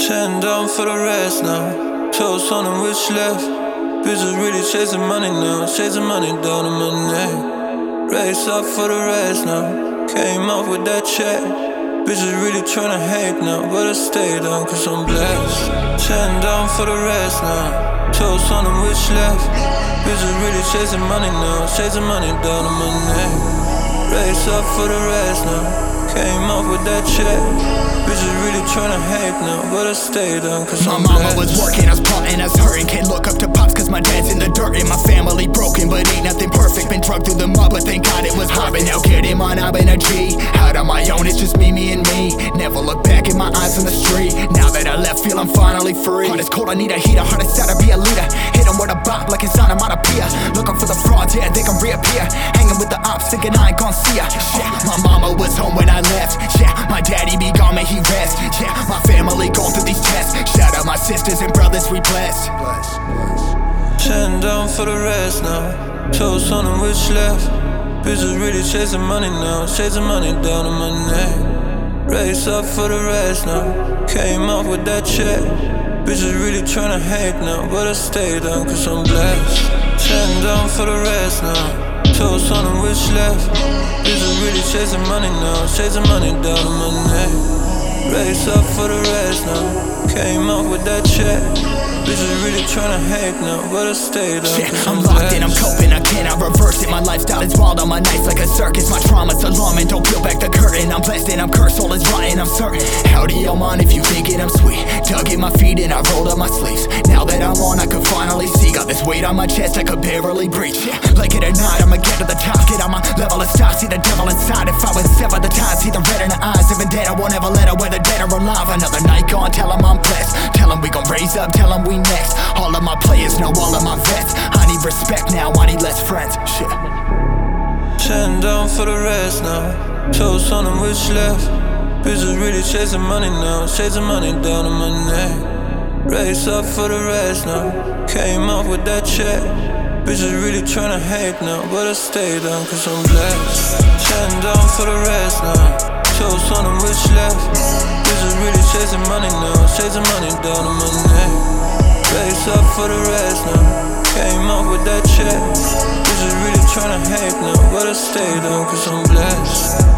Sitting down for the rest now. Toast on them which left. Bitches really chasing money now. Chasing money down on my neck. Race up for the rest now. Came up with that check. Bitches really tryna hate now, but I stay down cause I'm blessed. Sitting down for the rest now. Toast on them which left. Bitches really chasing money now. Chasing money down on my neck. Race up for the rest now. Came up with that check. Bitches really tryna hate now, but I stay down cause I'm my mama was working, I was plotting, I was hurting. Can't look up to pops cause my dad's in the dirt. And my family broken, but ain't nothing perfect. Been drugged through the mud, but thank God it was hard. But now get him on, I've been a G. Out on my own, it's just me and me. Never look back in my eyes on the street. Now that I left, feel I'm finally free. Heart is cold, I need a heater, heart is sad to be a leader. Hit him with a bop like it's on a monopia. Looking for the frauds, yeah, they can reappear. Hanging with the ops, thinking I ain't gon' see ya. Shit, my mama was home when I left. Yeah, my daddy be gone, may he rest. Yeah, my family going through these tests. Shout out my sisters and brothers, we blessed. Sitting down for the rest now. Toast on them which left. Bitches really chasing money now. Chasing money down on my neck. Race up for the rest now. Came up with that check. Bitches really tryna hate now, but I stay down cause I'm blessed. Sitting down for the rest now. Toast on them which left. Bitches really chasing money now. Chasing money down on my neck. Race up for the rest now. Came up with that check. Bitches really tryna hate now, but I stay down cause I'm locked in, I'm coping, I cannot reverse it. My lifestyle is wild on my nights like a circus. My trauma's alarming, don't peel back the curtain. I'm blessed and I'm cursed, all is rotten, I'm certain. Howdy, I'm on if you thinking I'm sweet. Dug in my feet and I rolled up my sleeves. Now that I'm on, I could finally see. Got this weight on my chest, I could barely breathe. Yeah, like it or not, I'ma get to the top. Get on my level of stock, see the devil inside. If I was severed the time, see the red in the eyes. Even dead, I won't ever let her, whether dead or alive. Another night gone, tell him I'm blessed. Tell him we gon' raise up, tell him we next. All of my players know all of my vets. I need respect now, I need less friends. Shit. Sitting down for the rest now. Toast on them which left. Bitches really chasing money now. Chasing money down on my neck. Race up for the rest now. Came up with that check. Bitches really tryna hate now, but I stay down cause I'm blessed. Sitting down for the rest now. Toast on them which left. Bitches really chasing money now. Chasing money down on my neck. Race up for the rest now. Came up with that check. Bitches really tryna hate now, but I stay down cause I'm blessed.